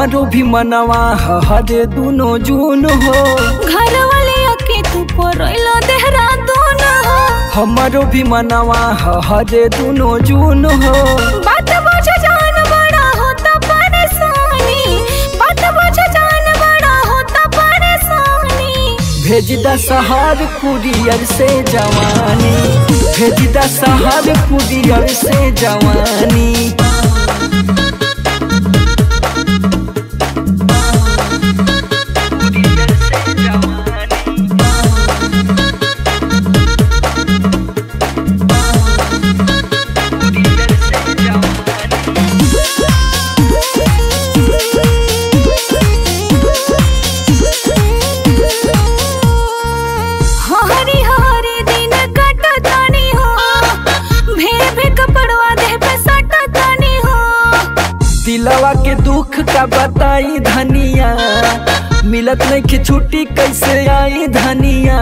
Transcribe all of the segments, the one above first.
हमारो भी मनवा हरे दुनो जून हो। घर वाले आके तू परोइलो देहरादून हो। हमारो भी मनवा हरे दुनो जून हो। बात बुझ जान बड़ा होता परेशानी, बात बुझ जान बड़ा होता परेशानी। भेज दा सहार कुरियर से जवानी, भेज दा सहार कुरियर से जवानी। हरी हरी दिन कटतानी हो, भे कपड़वा देह पे सटतानी हो। दिलवा के दुख का बताई धनिया, मिलत नहीं कि छुट्टी कैसे आई धनिया।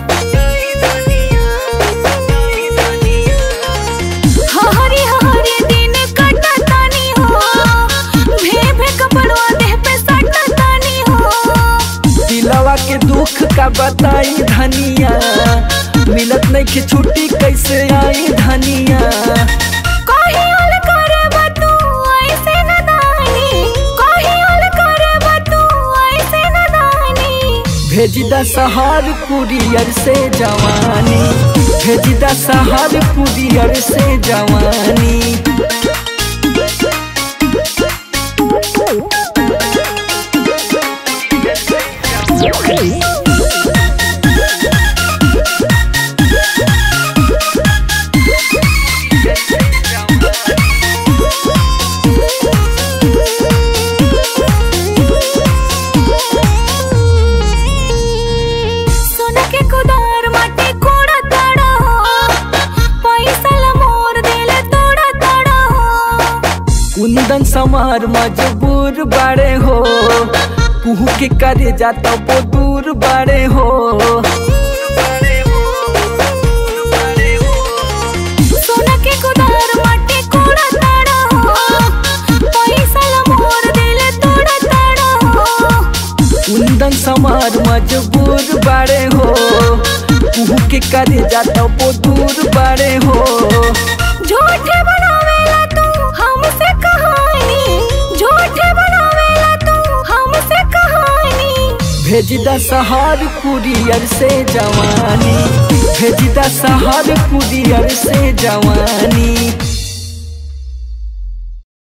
हरी हरी दिन कटतानी हो, भे कपड़वा देह पे सटतानी हो। दिलवा के दुख का बताई धनिया, मिलत नहीं कि छुट्टी कैसे आई धनिया। कहीं और करबा तू ऐसे नदानी, कहीं और करबा तू ऐसे नदानी। भेज दा सहार कुरियर से जवानी, भेज दा सहार कुरियर से जवानी। सोना के कुदार माटी कोड़ा तड़ा हो, पैसा ला मोर देले तोड़ा तड़ा हो। कुंदन समार मजबूर बाड़े हो, कुहू के करे जाता वो दूर बाड़े हो। सोना के कुदार माटी कोड़ा तड़ा हो, पैसा ला मोर देले तोड़ा तड़ा हो। कुंदन समार मजबूर बाड़े हो, कुहू के करे जाता वो दूर बाड़े हो। झूठे बनावेला तू हमसे कहानी, झूठे बनावेला तू हमसे कहानी। भेज दा सहार कुरियर से जवानी, भेज दा सहार कुरियर से जवानी।